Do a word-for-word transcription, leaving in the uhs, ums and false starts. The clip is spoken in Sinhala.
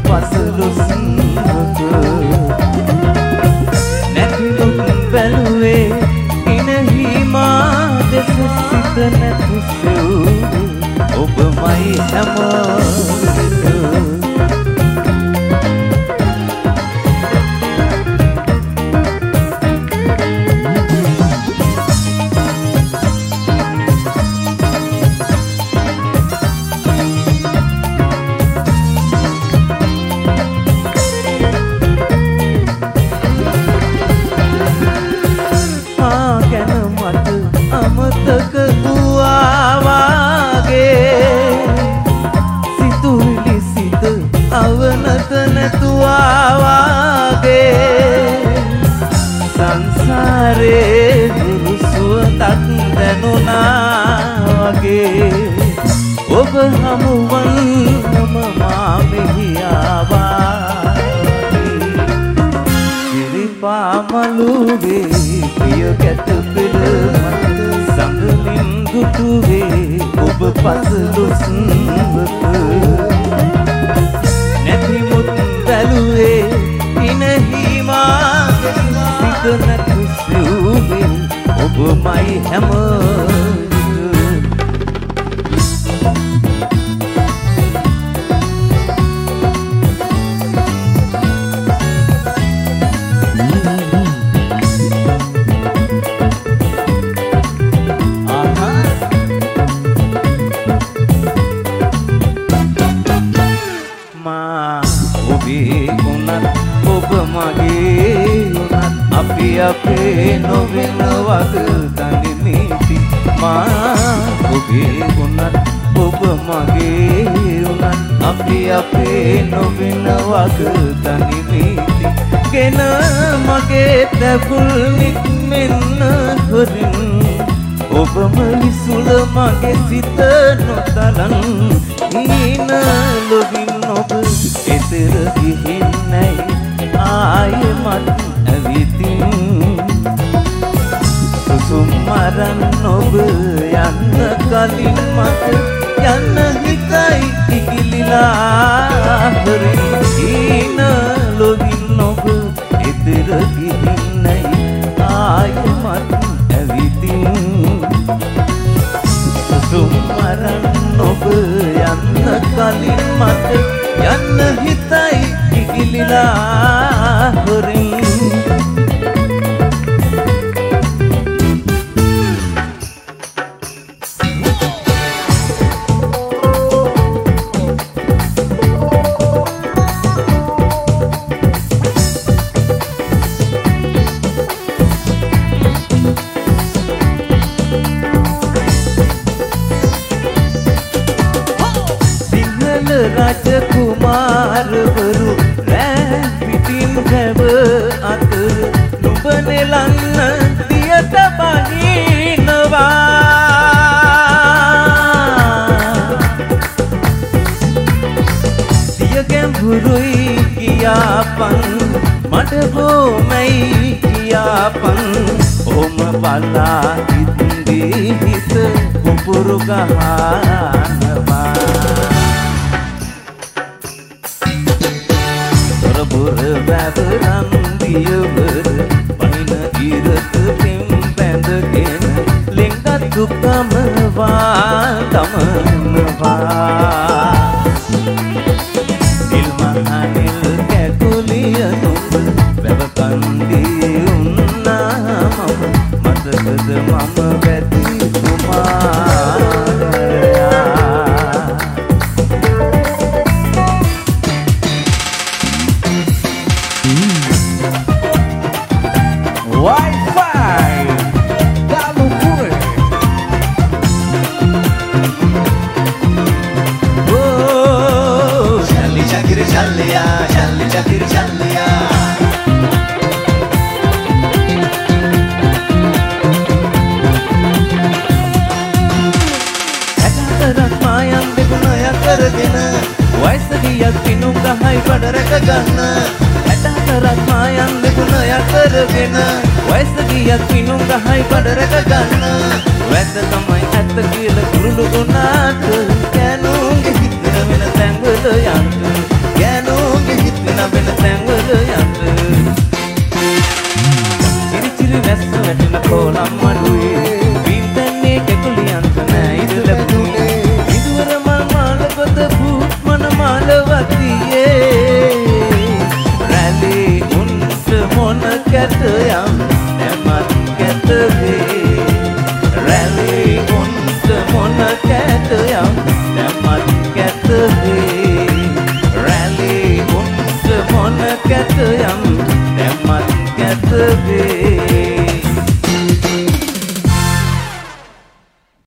පසළොස්වක නැතිලොක් බැලුවේ ඉනහි මා දෙස සිත නැතුසෙව් ඔබමයි හැම ඔබ හමුවන් නම මා මෙහි ආවා සිරිපාමලුවේ ප්‍රිය කැත පෙළ මත සඟලින් දුටුවේ ඔබ පසළොස්වක නැතිමුත් බැලුවේ ඉනහි මා සිත නැතුසෙව්වේ ඔබමයි හැම අපේ නොවෙන වග තනිමිති මා ඔබේ වුණත් ඔබ මගේ වුණත් අපි අපේ නොවෙන වග තනිමිති ගෙන මගේ තැපුල් නික්මෙන්න හොරින් ඔබම විසුල මගේ සිත නොතලන් හීන ලොවින් ඔබ එතර ගිහින් නැයි ආයෙමත් ඇවිතින් සුසුම් මරන් ඔබ යන්න කලින් මට යන්න හිතයි ඉකිලිලා හරින් හීන ලොවින් ඔබ එතර ගිහින් නැයි ආයෙමත් ඇවිතින් සුසුම් මරන් ඔබ යන්න කලින් මට යන්න හිතයි ඉකිලිලා හරින් රජකුමාරවරු රෑ පිටින් හැව අතර නුඹ නෙලන්න දියට බහිනවා සිය ගැඹුරුයි කියාපන් මට බොමයි කියාපන් ඔම බලා ඉදිරි හිත කුපුරු ගහනවා බුර වැවරන් දියවර පයින ඉරත පෙම් බැඳගෙන ලෙංගත් දුකමවා තමනවා නිල් මහනිල් කැකුලිය නුඹ වැව කන්දී උන්නා මම මතකද මම වැති කුමාරයා Wi-Fi Galupure Oh Shalli Shakir Shalliya Shalli Shakir Shalliya Atarak mayan degunaya karagena Waisagiyat pinum kahai padaraka ganna Atarak mayan degunaya karagena Waisagiyat pinum kahai padaraka ganna Wesa tamai atta kila kurulu gunata Kenu